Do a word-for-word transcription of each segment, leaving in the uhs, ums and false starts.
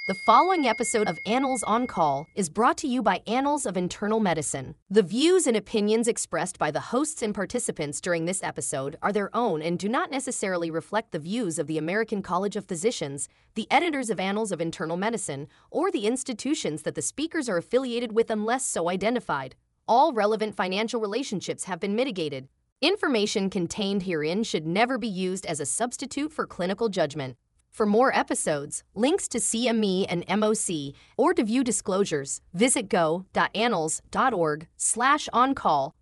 The following episode of Annals on Call is brought to you by Annals of Internal Medicine. The views and opinions expressed by the hosts and participants during this episode are their own and do not necessarily reflect the views of the American College of Physicians, the editors of Annals of Internal Medicine, or the institutions that the speakers are affiliated with unless so identified. All relevant financial relationships have been mitigated. Information contained herein should never be used as a substitute for clinical judgment. For more episodes, links to C M E and M O C, or to view disclosures, visit go.annals.org slash on-call.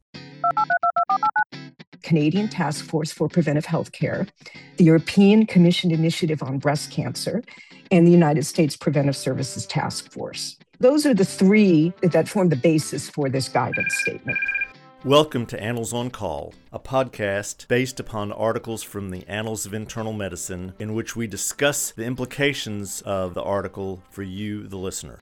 Canadian Task Force for Preventive Healthcare, the European Commission Initiative on Breast Cancer, and the United States Preventive Services Task Force. Those are the three that form the basis for this guidance statement. Welcome to Annals on Call, a podcast based upon articles from the Annals of Internal Medicine in which we discuss the implications of the article for you, the listener.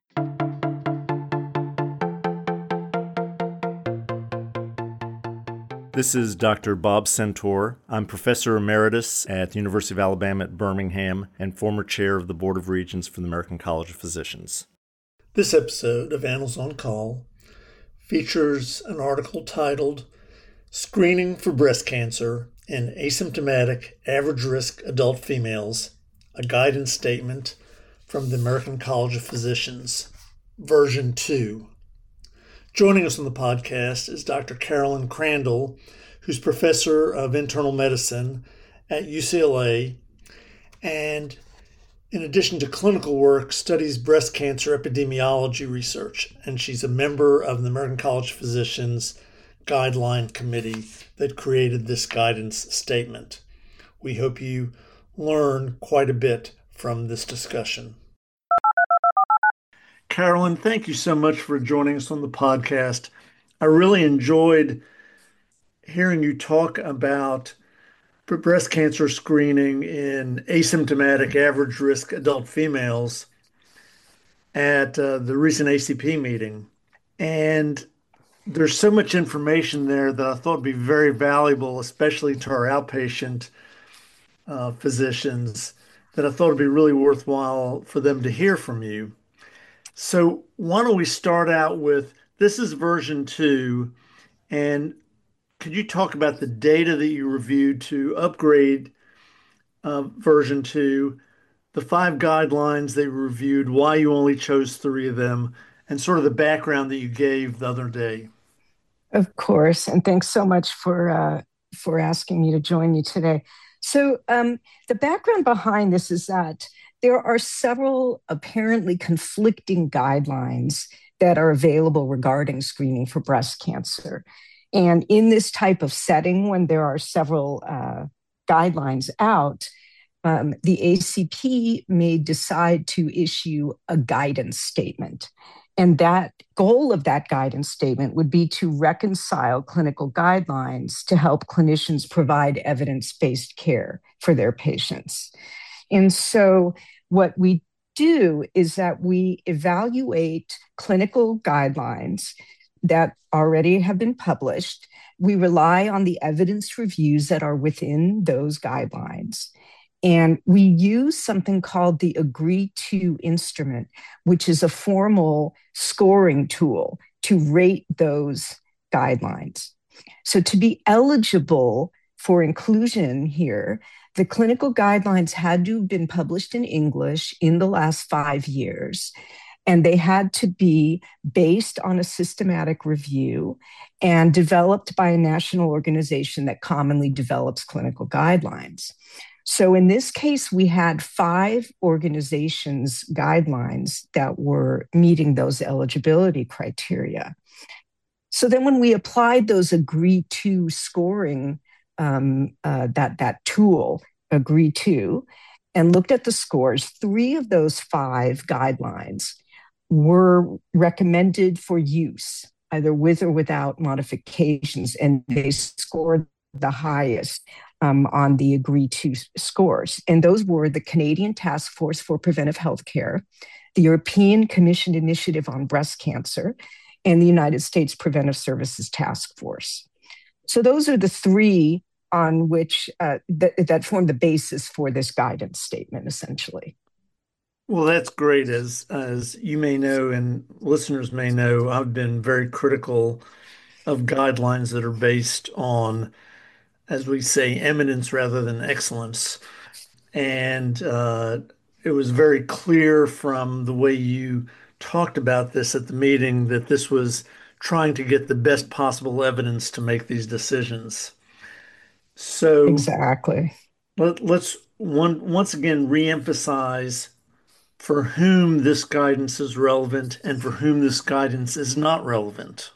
This is Doctor Bob Centaur. I'm Professor Emeritus at the University of Alabama at Birmingham and former Chair of the Board of Regents for the American College of Physicians. This episode of Annals on Call features an article titled Screening for Breast Cancer in Asymptomatic Average-Risk Adult Females, a Guidance Statement from the American College of Physicians, Version two. Joining us on the podcast is Doctor Carolyn Crandall, who's Professor of Internal Medicine at U C L A, and in addition to clinical work, studies breast cancer epidemiology research, and she's a member of the American College of Physicians Guideline Committee that created this guidance statement. We hope you learn quite a bit from this discussion. Carolyn, thank you so much for joining us on the podcast. I really enjoyed hearing you talk about breast cancer screening in asymptomatic average-risk adult females at uh, the recent A C P meeting. And there's so much information there that I thought would be very valuable, especially to our outpatient uh, physicians, that I thought would be really worthwhile for them to hear from you. So why don't we start out with, this is version two, and could you talk about the data that you reviewed to upgrade uh, version two, the five guidelines they reviewed, why you only chose three of them, and sort of the background that you gave the other day? Of course, and thanks so much for uh, for asking me to join you today. So um, the background behind this is that there are several apparently conflicting guidelines that are available regarding screening for breast cancer. And in this type of setting, when there are several uh, guidelines out, um, the A C P may decide to issue a guidance statement. And that goal of that guidance statement would be to reconcile clinical guidelines to help clinicians provide evidence-based care for their patients. And so what we do is that we evaluate clinical guidelines that already have been published. We rely on the evidence reviews that are within those guidelines. And we use something called the Agree To instrument, which is a formal scoring tool to rate those guidelines. So to be eligible for inclusion here, the clinical guidelines had to have been published in English in the last five years. And they had to be based on a systematic review and developed by a national organization that commonly develops clinical guidelines. So in this case, we had five organizations' guidelines that were meeting those eligibility criteria. So then when we applied those Agree To scoring, um, uh, that, that tool, Agree To, and looked at the scores, three of those five guidelines were recommended for use, either with or without modifications, and they scored the highest um, on the Agree To scores. And those were the Canadian Task Force for Preventive Healthcare, the European Commission Initiative on Breast Cancer, and the United States Preventive Services Task Force. So those are the three on which uh, th- that form the basis for this guidance statement, essentially. Well, that's great. As as you may know, and listeners may know, I've been very critical of guidelines that are based on, as we say, eminence rather than excellence. And uh, it was very clear from the way you talked about this at the meeting that this was trying to get the best possible evidence to make these decisions. So Exactly. let, let's one, once again reemphasize for whom this guidance is relevant and for whom this guidance is not relevant.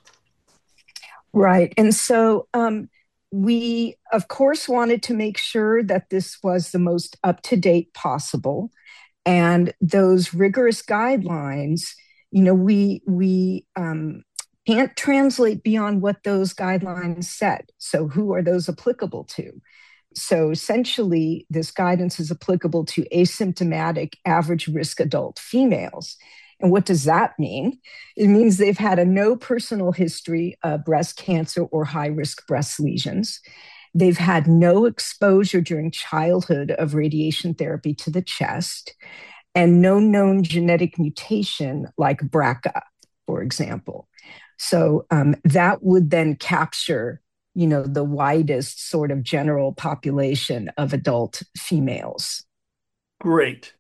Right. And so um, we, of course, wanted to make sure that this was the most up to date possible. And those rigorous guidelines, you know, we, we, um, can't translate beyond what those guidelines said. So, who are those applicable to? So, essentially, this guidance is applicable to asymptomatic average risk adult females. And what does that mean? It means they've had a no personal history of breast cancer or high risk breast lesions. They've had no exposure during childhood of radiation therapy to the chest, and no known genetic mutation like B R C A, for example. So um, that would then capture, you know, the widest sort of general population of adult females. Great.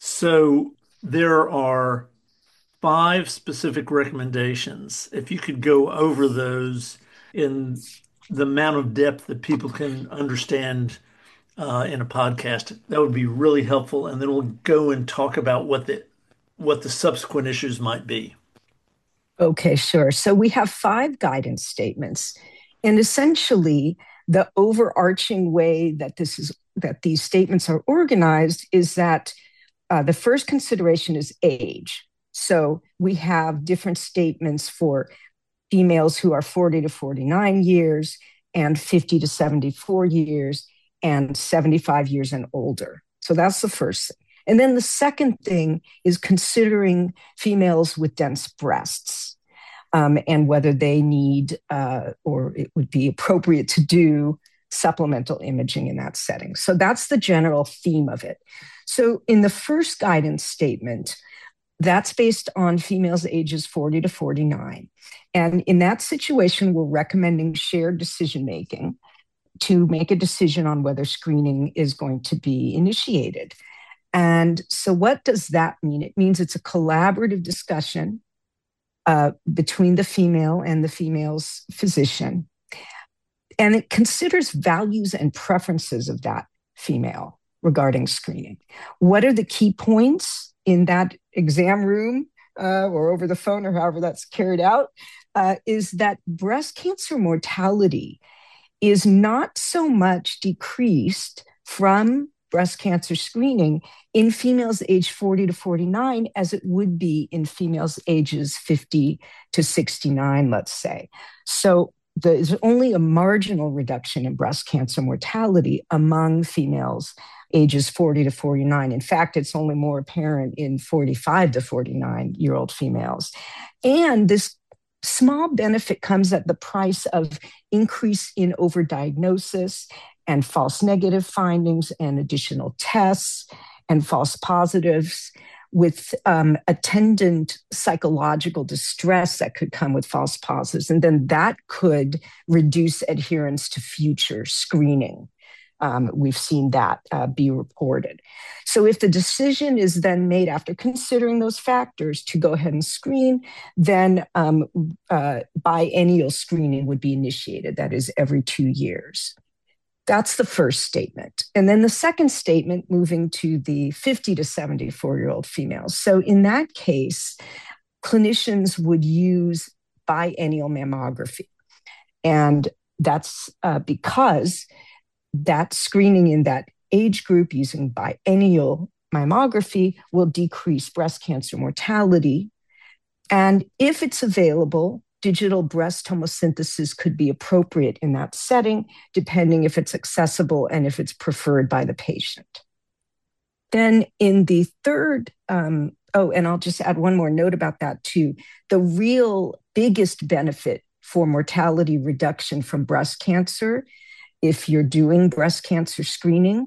So there are five specific recommendations. If you could go over those in the amount of depth that people can understand uh, in a podcast, that would be really helpful. And then we'll go and talk about what the what the subsequent issues might be. Okay, sure. So we have five guidance statements. And essentially, the overarching way that this is that these statements are organized is that uh, the first consideration is age. So we have different statements for females who are forty to forty-nine years and fifty to seventy-four years and seventy-five years and older. So that's the first thing. And then the second thing is considering females with dense breasts um, and whether they need uh, or it would be appropriate to do supplemental imaging in that setting. So that's the general theme of it. So in the first guidance statement, that's based on females ages forty to forty-nine. And in that situation, we're recommending shared decision making to make a decision on whether screening is going to be initiated. And so what does that mean? It means it's a collaborative discussion uh, between the female and the female's physician. And it considers values and preferences of that female regarding screening. What are the key points in that exam room uh, or over the phone or however that's carried out? Uh, is that breast cancer mortality is not so much decreased from breast cancer screening in females aged forty to forty-nine as it would be in females ages fifty to sixty-nine, let's say. So there's only a marginal reduction in breast cancer mortality among females ages forty to forty-nine. In fact, it's only more apparent in forty-five to forty-nine year old females. And this small benefit comes at the price of increase in overdiagnosis and false negative findings and additional tests and false positives with um, attendant psychological distress that could come with false positives. And then that could reduce adherence to future screening. Um, we've seen that uh, be reported. So if the decision is then made after considering those factors to go ahead and screen, then um, uh, biennial screening would be initiated. That is every two years. That's the first statement. And then the second statement, moving to the fifty to seventy-four year old females. So in that case, clinicians would use biennial mammography. And that's uh, because that screening in that age group using biennial mammography will decrease breast cancer mortality. And if it's available, digital breast tomosynthesis could be appropriate in that setting, depending if it's accessible and if it's preferred by the patient. Then in the third, um, oh, and I'll just add one more note about that too. The real biggest benefit for mortality reduction from breast cancer if you're doing breast cancer screening,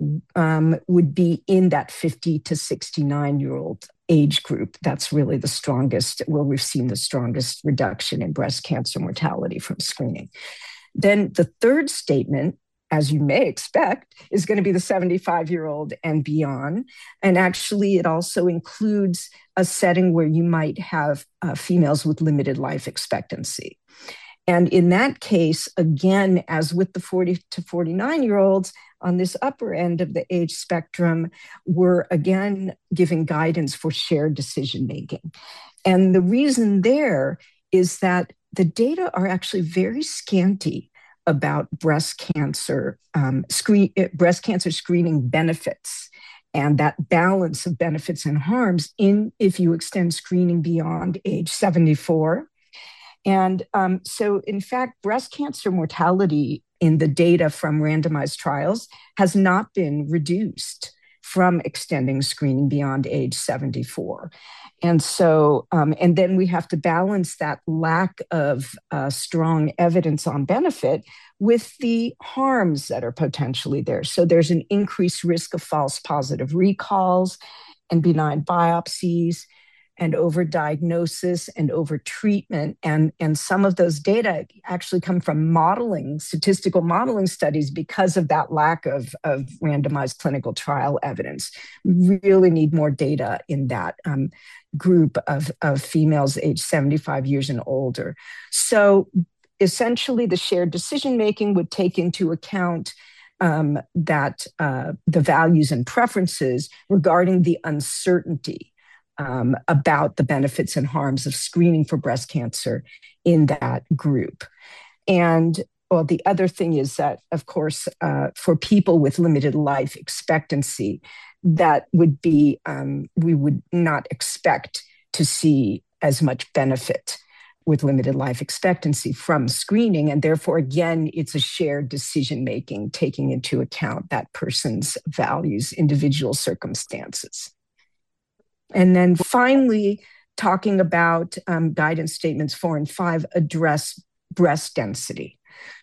um, would be in that fifty to sixty-nine year old age group. That's really the strongest, where we've seen the strongest reduction in breast cancer mortality from screening. Then the third statement, as you may expect, is going to be the seventy-five year old and beyond. And actually, it also includes a setting where you might have uh, females with limited life expectancy. And in that case, again, as with the forty to forty-nine year olds on this upper end of the age spectrum, we're again giving guidance for shared decision making. And the reason there is that the data are actually very scanty about breast cancer um, screen, breast cancer screening benefits, and that balance of benefits and harms in if you extend screening beyond age seventy-four. And um, so, in fact, breast cancer mortality in the data from randomized trials has not been reduced from extending screening beyond age seventy-four. And so, um, and then we have to balance that lack of uh, strong evidence on benefit with the harms that are potentially there. So there's an increased risk of false positive recalls and benign biopsies and overdiagnosis and overtreatment. And, and some of those data actually come from modeling, statistical modeling studies because of that lack of, of randomized clinical trial evidence. We really need more data in that um, group of, of females aged seventy-five years and older. So essentially, the shared decision-making would take into account um, that uh, the values and preferences regarding the uncertainty Um, about the benefits and harms of screening for breast cancer in that group. And well, the other thing is that, of course, uh, for people with limited life expectancy, that would be, um, we would not expect to see as much benefit with limited life expectancy from screening. And therefore, again, it's a shared decision-making, taking into account that person's values, individual circumstances. And then finally, talking about um, guidance statements four and five address breast density.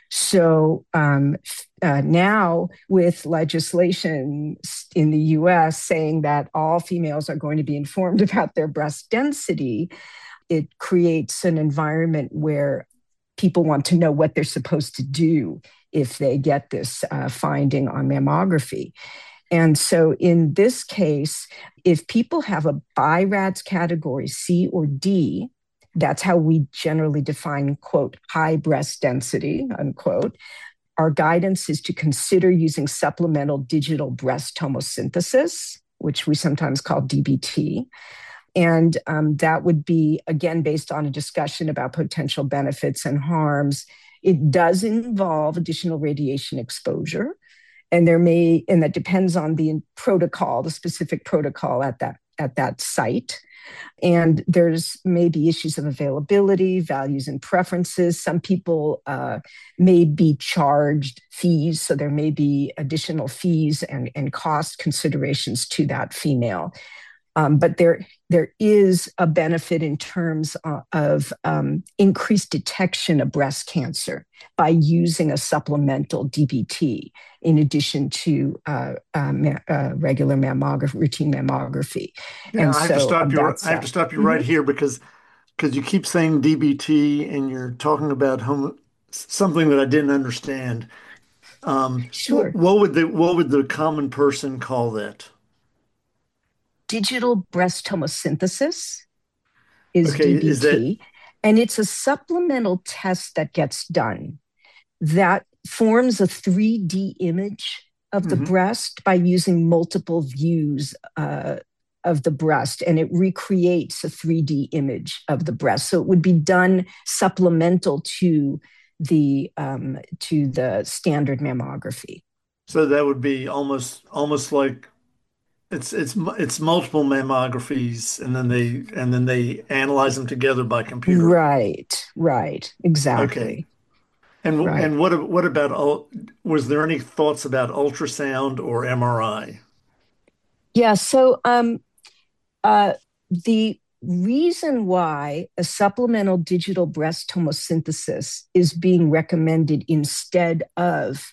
So um, uh, now with legislation in the U S saying that all females are going to be informed about their breast density, it creates an environment where people want to know what they're supposed to do if they get this uh, finding on mammography. And so in this case, if people have a B I R A D S category C or D, that's how we generally define, quote, high breast density, unquote. Our guidance is to consider using supplemental digital breast tomosynthesis, which we sometimes call D B T. And um, that would be, again, based on a discussion about potential benefits and harms. It does involve additional radiation exposure. And there may, and that depends on the protocol, the specific protocol at that at that site. And there's maybe issues of availability, values and preferences. Some people uh, may be charged fees, so there may be additional fees and, and cost considerations to that female. Um, but there, there is a benefit in terms of, of um, increased detection of breast cancer by using a supplemental D B T in addition to uh, uh, ma- uh, regular mammography, routine mammography. Yeah, and I have so to stop you. I that's, have to stop you uh, right here because because you keep saying D B T and you're talking about home, something that I didn't understand. Um, wh- Sure. what would the what would the common person call that? Digital breast tomosynthesis is Okay, is that D B T, and it's a supplemental test that gets done that forms a three D image of the mhm. breast by using multiple views uh, of the breast, and it recreates a three D image of the breast. So it would be done supplemental to the um, to the standard mammography. So that would be almost almost like it's it's mu- it's multiple mammographies and then they and then they analyze them together by computer. Right, right, Okay. exactly, And w- right. and what a- what about ul- was there any thoughts about ultrasound or M R I? Yeah, so um, uh, the reason why a supplemental digital breast tomosynthesis is being recommended instead of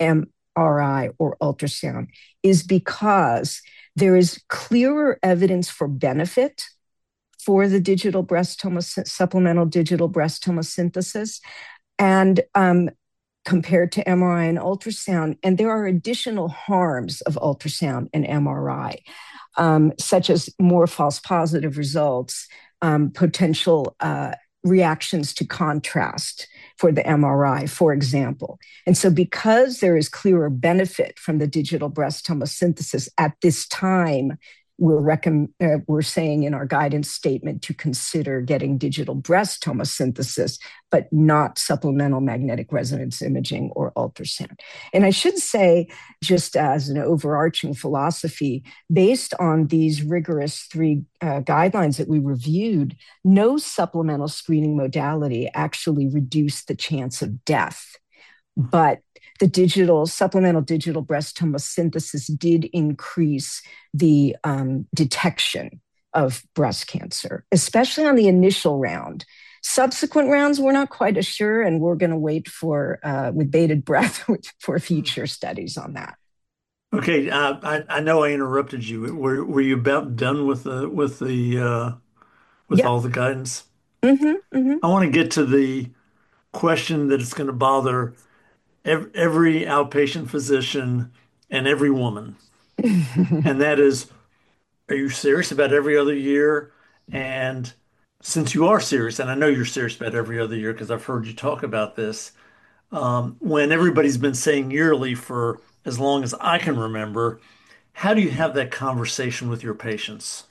M R I or ultrasound is because there is clearer evidence for benefit for the digital breast tomosynthesis, supplemental digital breast tomosynthesis, and um, compared to M R I and ultrasound. And there are additional harms of ultrasound and M R I, um, such as more false positive results, um, potential uh, reactions to contrast for the M R I, for example. And so because there is clearer benefit from the digital breast tomosynthesis at this time, we're, recomm- uh, we're saying in our guidance statement to consider getting digital breast tomosynthesis, but not supplemental magnetic resonance imaging or ultrasound. And I should say, just as an overarching philosophy, based on these rigorous three uh, guidelines that we reviewed, no supplemental screening modality actually reduced the chance of death. But the digital supplemental digital breast tomosynthesis did increase the um, detection of breast cancer, especially on the initial round. Subsequent rounds, we're not quite as sure, and we're going to wait for uh, with bated breath for future studies on that. Okay, uh, I I know I interrupted you. Were were you about done with the with the uh, with Yep. all the guidance? Mm-hmm, mm-hmm. I want to get to the question that is going to bother every, every outpatient physician and every woman, and that is, are you serious about every other year? And since you are serious, and I know you're serious about every other year because I've heard you talk about this, um, when everybody's been saying yearly for as long as I can remember, how do you have that conversation with your patients?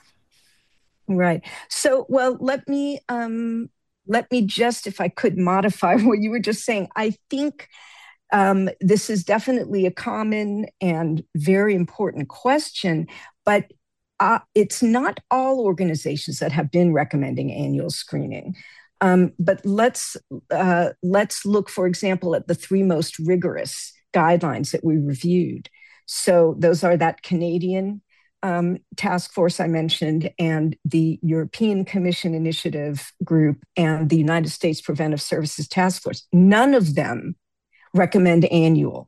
Right. So, well, let me um, let me just, if I could, modify what you were just saying. I think um, this is definitely a common and very important question, but uh, it's not all organizations that have been recommending annual screening. Um, but let's uh, let's look, for example, at the three most rigorous guidelines that we reviewed. So those are that Canadian um, task force I mentioned, and the European Commission Initiative Group, and the United States Preventive Services Task Force. None of them recommend annual.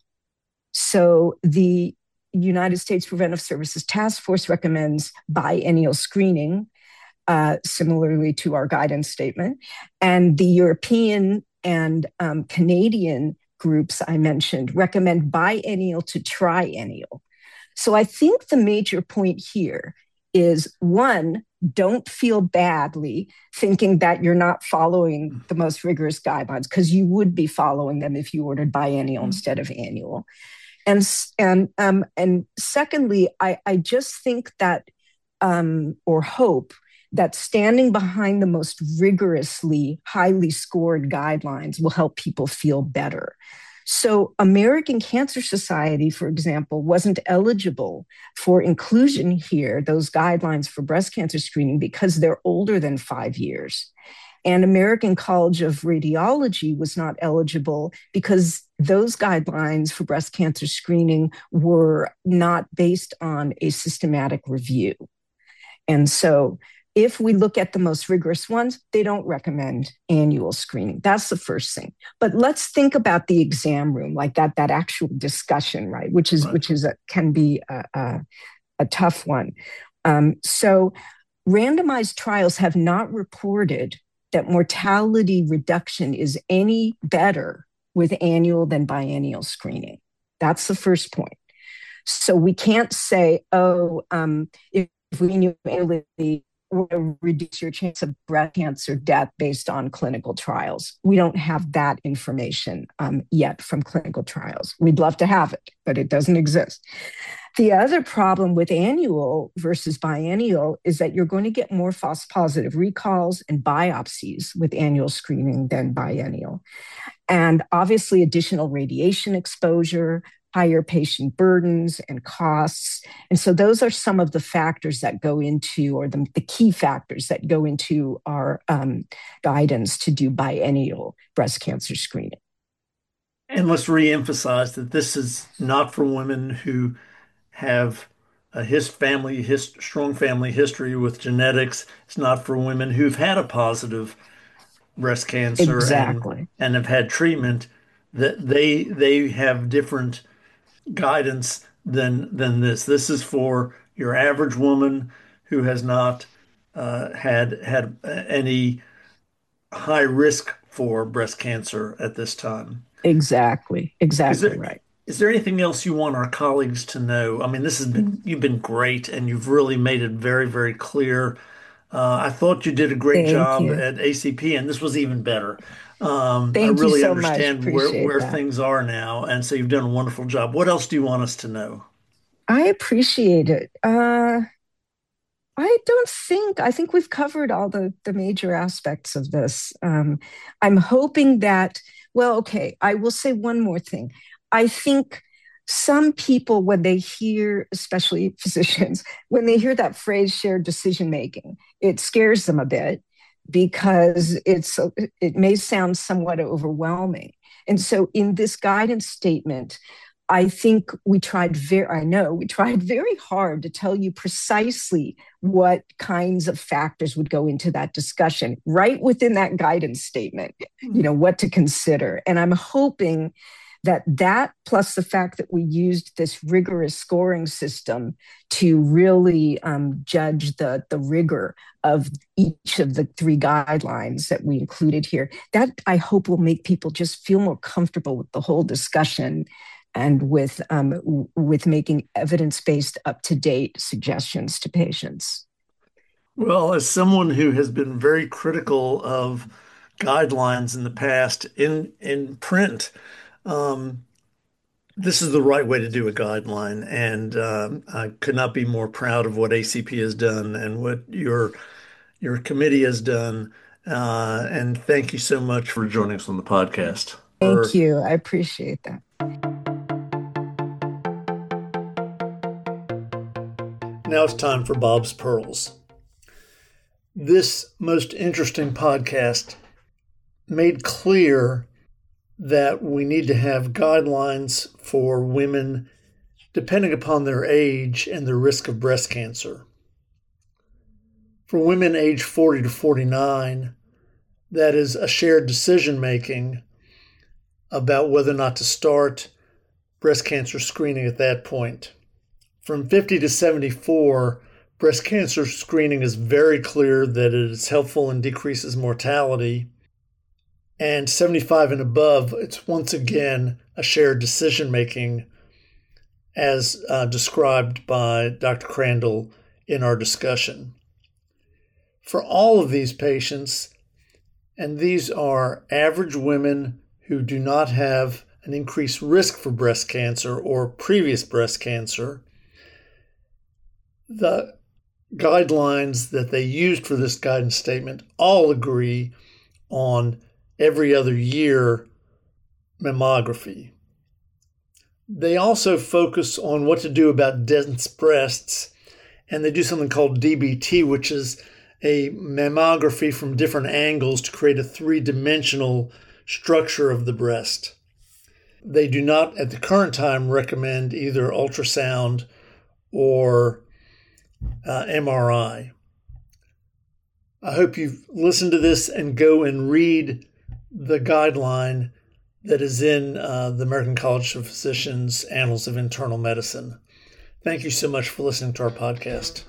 So the United States Preventive Services Task Force recommends biennial screening, uh, similarly to our guidance statement. And the European and um, Canadian groups I mentioned recommend biennial to triennial. So I think the major point here is, one, don't feel badly thinking that you're not following the most rigorous guidelines, because you would be following them if you ordered biennial instead of annual. And and um, and secondly, I, I just think that um, or hope that standing behind the most rigorously, highly scored guidelines will help people feel better. So American Cancer Society, for example, wasn't eligible for inclusion here, those guidelines for breast cancer screening, because they're older than five years. And American College of Radiology was not eligible because those guidelines for breast cancer screening were not based on a systematic review. And so if we look at the most rigorous ones, they don't recommend annual screening. That's the first thing. But let's think about the exam room, like that, that actual discussion, right? Which is, Right. which is a, can be a, a, a tough one. Um, so randomized trials have not reported that mortality reduction is any better with annual than biennial screening. That's the first point. So we can't say, oh, um, if, if we knew annually, we're going to reduce your chance of breast cancer death based on clinical trials. We don't have that information um, yet from clinical trials. We'd love to have it, but it doesn't exist. The other problem with annual versus biennial is that you're going to get more false positive recalls and biopsies with annual screening than biennial. And obviously, additional radiation exposure, higher patient burdens and costs. And so those are some of the factors that go into, or the, the key factors that go into our um, guidance to do biennial breast cancer screening. And let's reemphasize that this is not for women who have a his family, his strong family history with genetics. It's not for women who've had a positive breast cancer and Exactly. and have had treatment. That they they have different guidance than than this. This is for your average woman who has not uh, had had any high risk for breast cancer at this time. Exactly. Is Exactly there right. is there anything else you want our colleagues to know? I mean, this has been you've been great, and you've really made it very, very clear. Uh, I thought you did a great Thank job you. at A C P, and this was even better. Um, I Thank you really so much. understand where Appreciate where that. things are now, and so you've done a wonderful job. What else do you want us to know? I appreciate it. Uh, I don't think, I think we've covered all the, the major aspects of this. Um, I'm hoping that, well, okay, I will say one more thing. I think some people, when they hear, especially physicians, when they hear that phrase shared decision making, it scares them a bit because it's it may sound somewhat overwhelming. And so in this guidance statement, I think we tried very, I know we tried very hard to tell you precisely what kinds of factors would go into that discussion right within that guidance statement, you know, what to consider. And I'm hoping that that plus the fact that we used this rigorous scoring system to really um, judge the, the rigor of each of the three guidelines that we included here, that I hope will make people just feel more comfortable with the whole discussion and with um, with making evidence-based, up-to-date suggestions to patients. Well, as someone who has been very critical of guidelines in the past in in print, um, this is the right way to do a guideline, and um, I could not be more proud of what A C P has done and what your your committee has done. Uh, and thank you so much for joining us on the podcast. Thank you. I appreciate that. Now it's time for Bob's Pearls. This most interesting podcast made clear that we need to have guidelines for women depending upon their age and their risk of breast cancer. For women aged forty to forty-nine, that is a shared decision making about whether or not to start breast cancer screening at that point. From fifty to seventy-four, breast cancer screening is very clear that it is helpful and decreases mortality. And seventy-five and above, it's once again a shared decision making as uh, described by Doctor Crandall in our discussion. For all of these patients, and these are average women who do not have an increased risk for breast cancer or previous breast cancer, the guidelines that they used for this guidance statement all agree on every other year mammography. They also focus on what to do about dense breasts, and they do something called D B T, which is a mammography from different angles to create a three-dimensional structure of the breast. They do not, at the current time, recommend either ultrasound or Uh, M R I. I hope you've listened to this and go and read the guideline that is in uh, the American College of Physicians Annals of Internal Medicine. Thank you so much for listening to our podcast.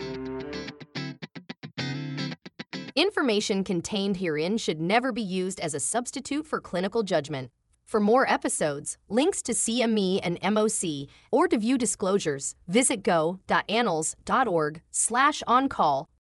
Information contained herein should never be used as a substitute for clinical judgment. For more episodes, links to C M E and M O C, or to view disclosures, visit go.annals.org slash on-call